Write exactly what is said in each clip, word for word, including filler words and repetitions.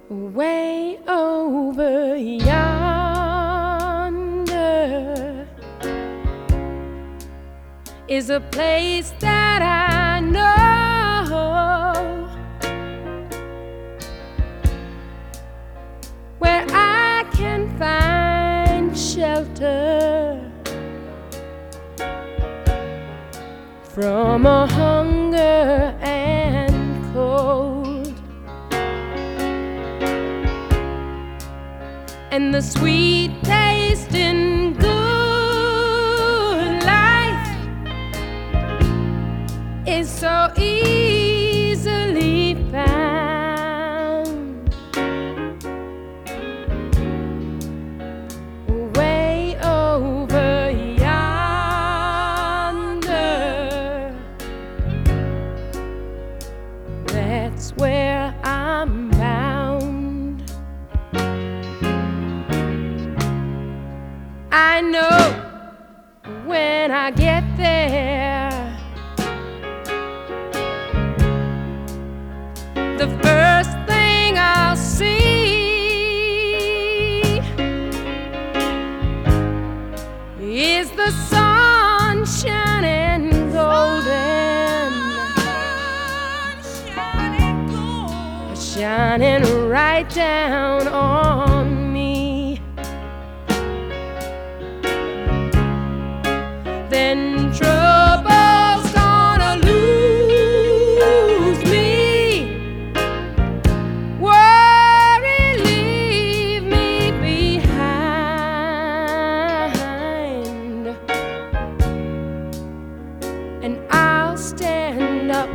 Way over yonder is a place that I know, where I can find shelter from a hunger and cold. And the sweet taste in good life is so easily found. Way over yonder, that's where I'm bound. I know when I get there, the first thing I'll see is the sun shining golden, shining right down on me. Then trouble's gonna lose me, worry leave me behind, and I'll stand up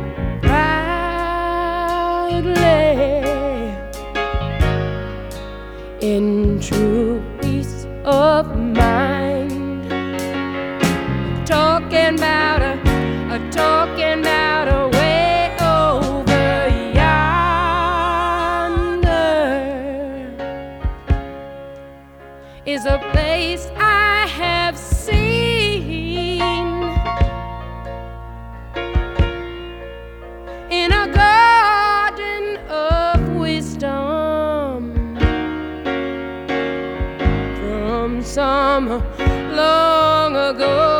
proudly in true peace of mind. Talking about a, a talking about a way over yonder is a place I have seen in a garden of wisdom from some long ago.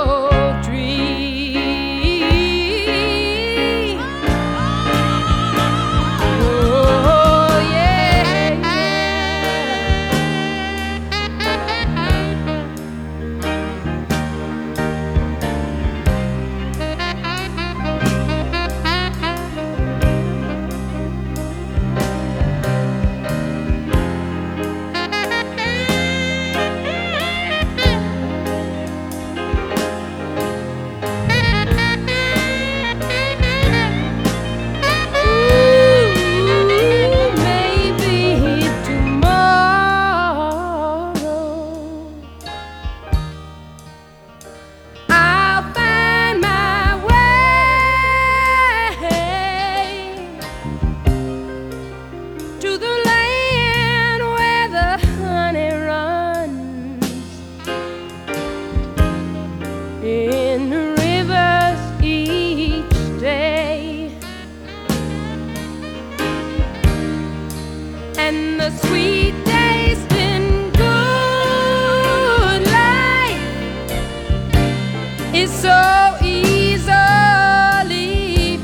In rivers each day, and the sweet taste in good life is so easily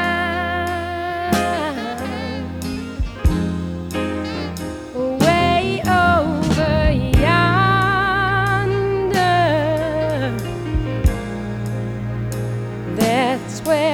found. Way over yonder, that's where